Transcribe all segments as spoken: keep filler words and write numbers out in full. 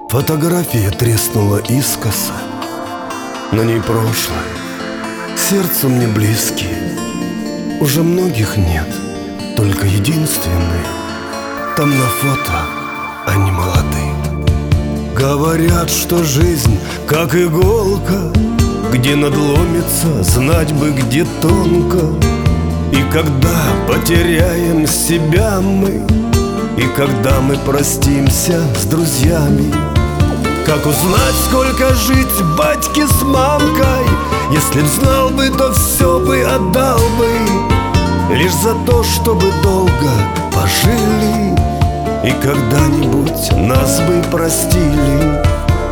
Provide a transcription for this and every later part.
Фотография треснула искоса, на ней прошлое, сердцу мне близкие. Уже многих нет, только единственные. Там на фото они молоды. Говорят, что жизнь как иголка, где надломится, знать бы где тонко. И когда потеряем себя мы, и когда мы простимся с друзьями, как узнать, сколько жить батьке с мамкой? Если б знал бы, то все бы отдал бы, лишь за то, чтобы долго пожили, и когда-нибудь нас бы простили.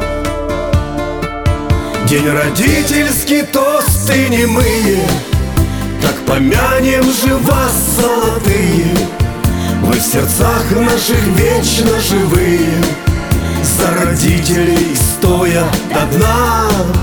День родительский, тосты немые, так помянем же вас, золотые. Вы в сердцах наших вечно живые, за родителей стоя до дна.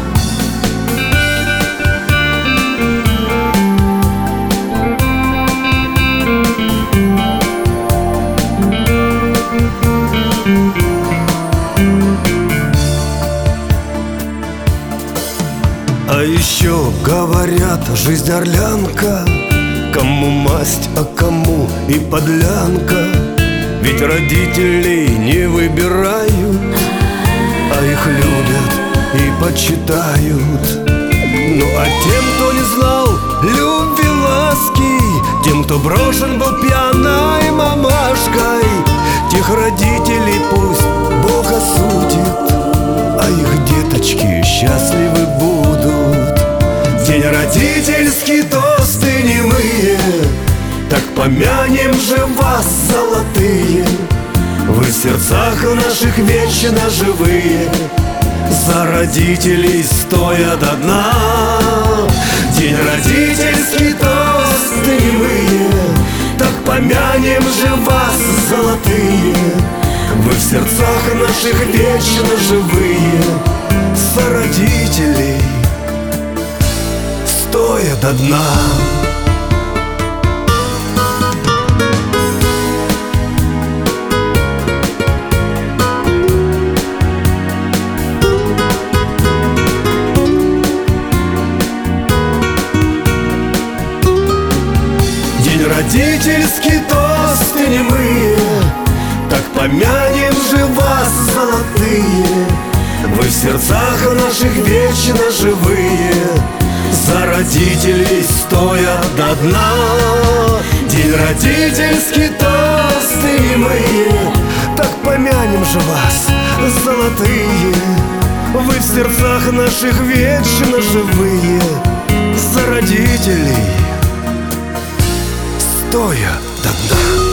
А еще говорят, жизнь орлянка, кому масть, а кому и подлянка. Ведь родителей не выбирают, а их любят и почитают. Ну а тем, кто не знал любви, ласки, тем, кто брошен был пьяной мамашкой, тех родителей пусть Бог осудит, а их деточки счастливы будут. День родительский, тосты немые, так помянем же вас, золотые. Вы в сердцах наших вечно живые, за родителей стоя до дна. День родительский, тосты немые, так помянем же вас, золотые. Вы в сердцах наших вечно живые, за родителей стоя до дна. День родительский, тосты немые, так помянем же вас, золотые. Вы в сердцах наших вечно живые, за родителей стоя до дна. День родительский, тосты немые, так помянем же вас, золотые. Вы в сердцах наших вечно живые, за родителей стоя до дна.